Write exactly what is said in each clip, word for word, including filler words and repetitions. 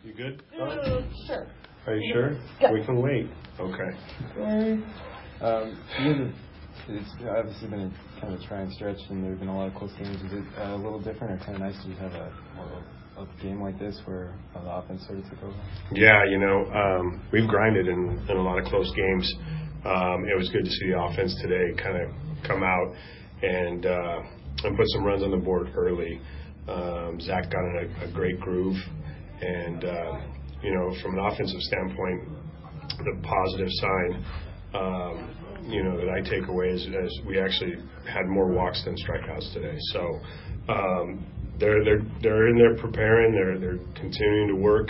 You good? Uh, sure. Are you sure? Yeah. We can wait. Okay. Um, you have, it's obviously been a kind of a trying stretch, and there have been a lot of close games. Is it uh, a little different, or kind of nice to have a, a, a game like this where uh, the offense sort of took over? Yeah, you know, um, we've grinded in, in a lot of close games. Um, it was good to see the offense today kind of come out and uh, and put some runs on the board early. Um, Zach got in a, a great groove, and uh, you know, from an offensive standpoint, the positive sign, um, you know, that I take away is, is we actually had more walks than strikeouts today. So um, they're they're they're in there preparing, they're they're continuing to work,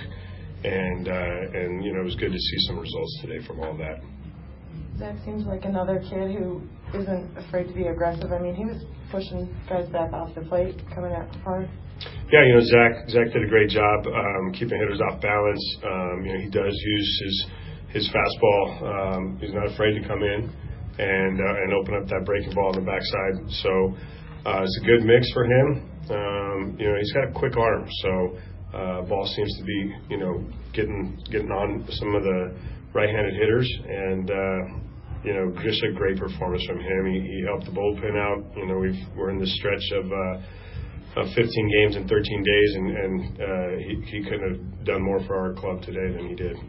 and uh, and you know, it was good to see some results today from all that. Zach seems like another kid who isn't afraid to be aggressive. I mean, he was pushing guys back off the plate, coming out hard. Yeah, you know, Zach Zach did a great job um, keeping hitters off balance. Um, you know, he does use his his fastball. Um, he's not afraid to come in and uh, and open up that breaking ball on the backside. So uh, it's a good mix for him. Um, you know, he's got a quick arm, so uh, ball seems to be, you know, getting getting on some of the right-handed hitters, and uh, you know, just a great performance from him. He, he helped the bullpen out. You know, we've we're in this stretch of. Uh, Of fifteen games in thirteen days, and, and uh, he, he couldn't have done more for our club today than he did.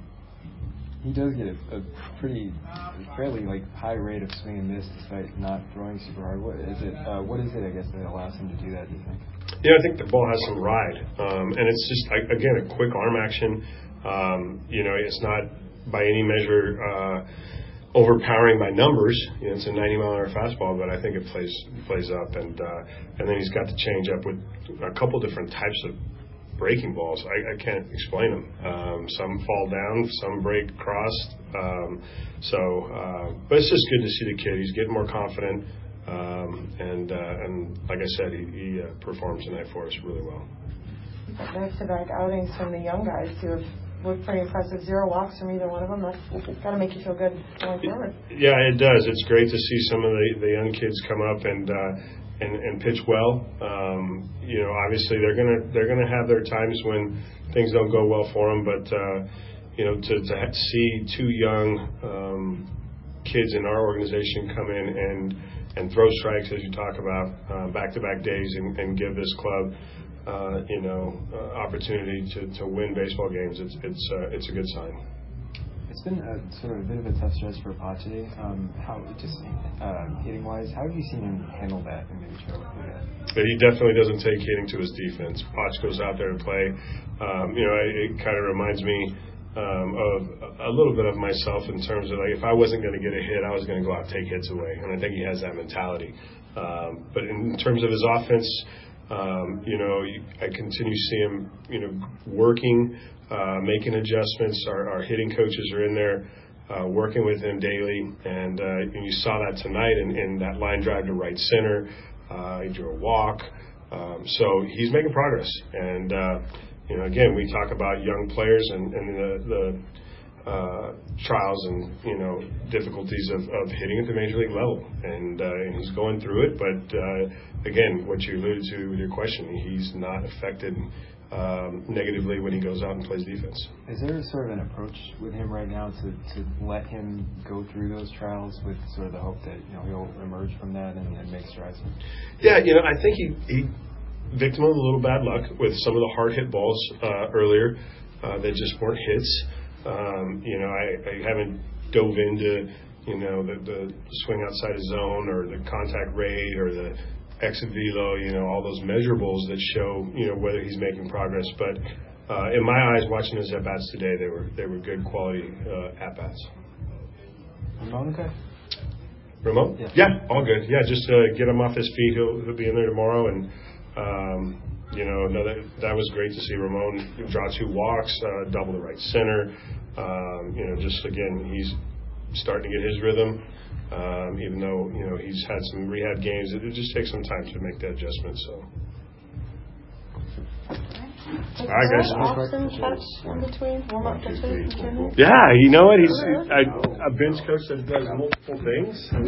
He does get a, a pretty, fairly like high rate of swing and miss despite not throwing super hard. What is it? Uh, what is it? I guess that allows him to do that? Do you think? Yeah, I think the ball has some ride, um, and it's just again a quick arm action. Um, you know, it's not by any measure Uh, overpowering by numbers. You know, it's a ninety mile an hour fastball, but I think it plays plays up, and uh, and then he's got the change up with a couple different types of breaking balls. I, I can't explain them. Um, some fall down, some break across. Um, so, uh, but it's just good to see the kid. He's getting more confident, um, and uh, and like I said, he, he uh, performs tonight for us really well. Back-to-back outings from the young guys who have looked pretty impressive. Zero walks from either one of them. That's got to make you feel good going forward. Yeah, it does. It's great to see some of the, the young kids come up and uh, and, and pitch well. Um, you know, obviously they're gonna they're gonna have their times when things don't go well for them. But uh, you know, to to see two young um, kids in our organization come in and and throw strikes, as you talk about, uh, back-to-back days, and, and give this club. Uh, you know, uh, opportunity to, to win baseball games. It's it's uh, it's a good sign. It's been a, sort of a bit of a tough stretch for Pache. Um, how just uh, hitting wise, how have you seen him handle that and maybe try to do that? But he definitely doesn't take hitting to his defense. Pache goes out there to play. Um, you know, it, it kind of reminds me um, of a little bit of myself in terms of like if I wasn't going to get a hit, I was going to go out and take hits away, and I think he has that mentality. Um, but in terms of his offense. Um, you know, I continue to see him, you know, working, uh, making adjustments. Our, our hitting coaches are in there uh, working with him daily, and, uh, and you saw that tonight in, in that line drive to right center. Uh, he drew a walk, um, so he's making progress. And uh, you know, again, we talk about young players and, and the, the uh, trials and you know difficulties of, of hitting at the major league level, and, uh, and he's going through it, but. Uh, Again, what you alluded to with your question, he's not affected um, negatively when he goes out and plays defense. Is there sort of an approach with him right now to, to let him go through those trials with sort of the hope that you know he'll emerge from that and, and make strides? Yeah, you know, I think he, he victim of a little bad luck with some of the hard hit balls uh, earlier uh, that just weren't hits. Um, you know, I, I haven't dove into you know the, the swing outside his zone or the contact rate or the exit velo, you know, all those measurables that show, you know, whether he's making progress. But uh, in my eyes, watching his at-bats today, they were they were good quality uh, at-bats. Ramon, okay? Ramon? Yeah. yeah, all good. Yeah, just uh, get him off his feet. He'll he'll be in there tomorrow, and um, you know, no, that that was great to see Ramon draw two walks, uh, double the right center. Um, you know, just again, he's starting to get his rhythm. Um, even though you know he's had some rehab games, it, it just takes some time to make that adjustment. So, all right, guys. Austin touch in between warm up pitches. Yeah, you know what? He's I, a bench coach that does multiple things.